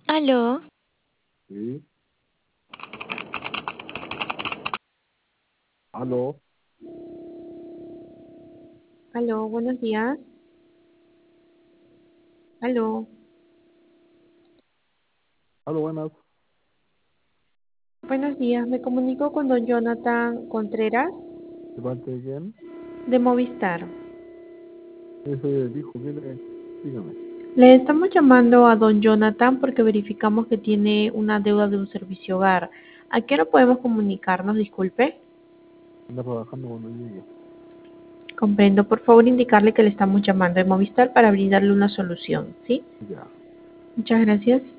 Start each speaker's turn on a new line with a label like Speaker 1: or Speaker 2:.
Speaker 1: Aló,
Speaker 2: Sí, aló,
Speaker 3: Aló, buenos días. Aló,
Speaker 2: aló, buenas.
Speaker 3: buenos días. Me comunico con don Jonathan Contreras
Speaker 2: ¿De parte de quién?
Speaker 3: de Movistar.
Speaker 2: Ese dijo, dígame.
Speaker 3: Le estamos llamando a don Jonathan porque verificamos que tiene una deuda de un servicio hogar. ¿A qué hora podemos comunicarnos? Disculpe.
Speaker 2: Anda trabajando cuando llegue.
Speaker 3: Comprendo. Por favor, indicarle que le estamos llamando de Movistar para brindarle una solución, ¿sí?
Speaker 2: Ya.
Speaker 3: Muchas gracias.